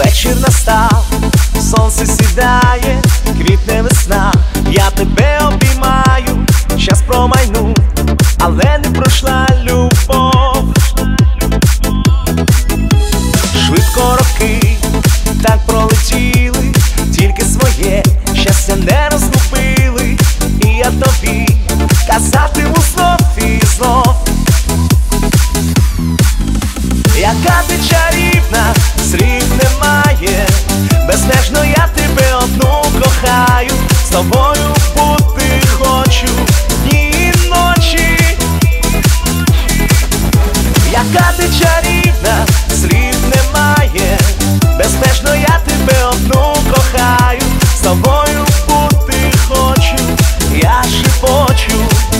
Вечір настав, сонце сідає, квітне весна, я тебе обіймаю, щас промайну, але не пройшла любов. Швидко роки так пролетіли, тільки своє щастя не розгубили. І я тобі казатиму знов і знов, яка ти чарівна, слів немає, безмежно я тебе одну кохаю, з тобою бути хочу дні і ночі. Яка ти чарівна, слів немає, безмежно я тебе одну кохаю, з тобою бути хочу, я шепочу.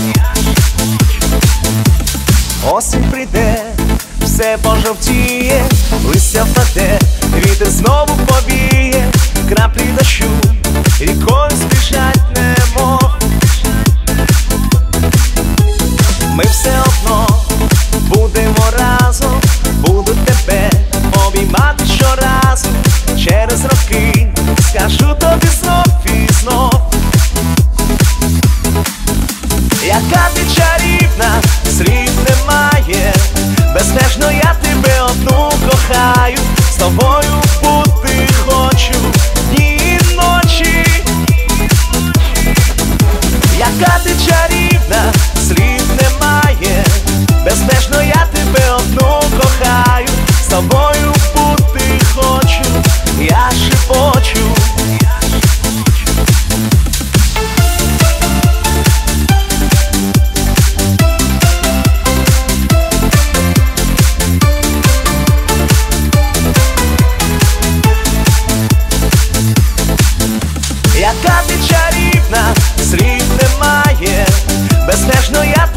Осінь прийде, все пожовтіє, листя впаде, вітер знову повіє, краплі дощу рікою збіжать немов. Ми все одно будемо разом, буду тебе обіймати щоразу. Через роки скажу тобі знов і знов, яка ти чарівна, слів немає, безмежно я тебе одну кохаю, з тобою бути хочу дні і ночі. Яка ти чарівна, слів немає, безмежно я тебе одну кохаю, з тобою бути хочу, я шепочу. Яка ти чарівна, слів немає, безмежно я